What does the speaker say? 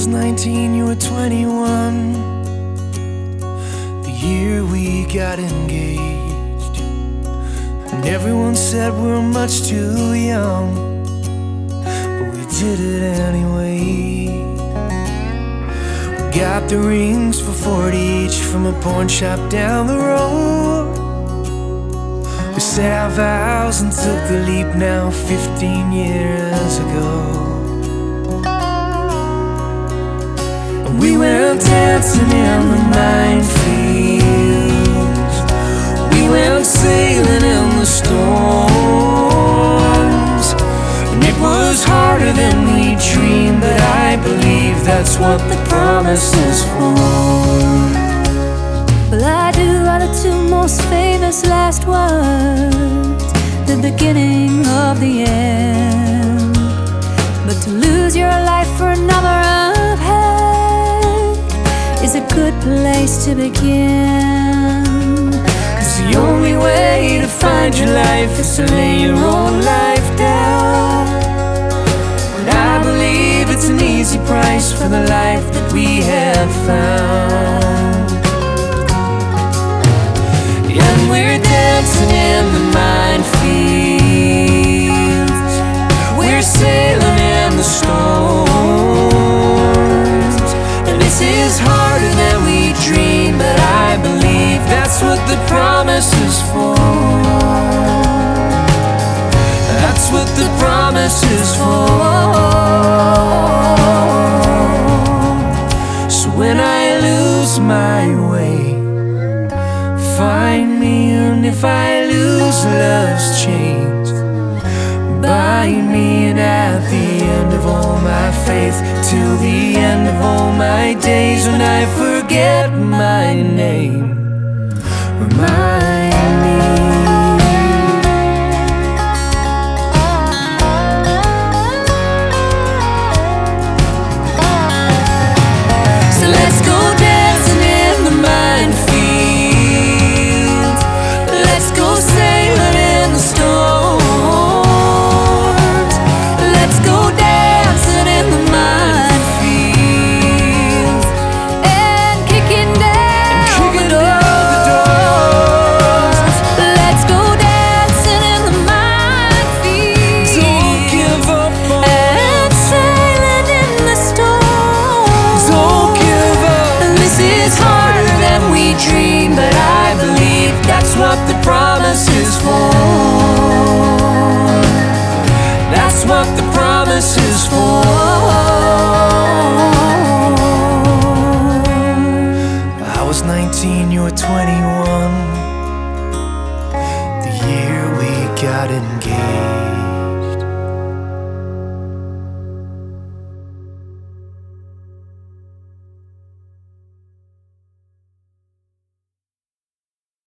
was 19, you were 21. The year we got engaged, and everyone said we were much too young, but we did it anyway. We got the rings for 40 each from a pawn shop down the road. We said our vows and took the leap now 15 years ago. We went dancing in the minefields, we went sailing in the storms, and it was harder than we dreamed, but I believe that's what the promise is for. Well, I do are the two most famous last words, the beginning of the end. But to lose your life for another of hell is a good place to begin. 'Cause the only way to find your life is to lay your own life down. And I believe it's an easy price for the life that we have found. And we're dancing in the minefields, we're sailing in the storms, and this is harder than we dreamed, but I believe that's what the promise is for. That's what the promise is for. So when I lose my way, find me, and if I lose love's chains, bind me, and at the end of all my faith, till the end of all my days, when I forget my name, remind me. So let's go dancing in the minefield, let's go sailing in the storms, let's go dancing in the minefield, And kicking down the doors. Let's go dancing in the minefield. Don't give up on And sailing in the storm. Don't give up. This is harder than we dreamed, but I believe That's what the promise is for. That's what the promise is for. I was 19, you were 21.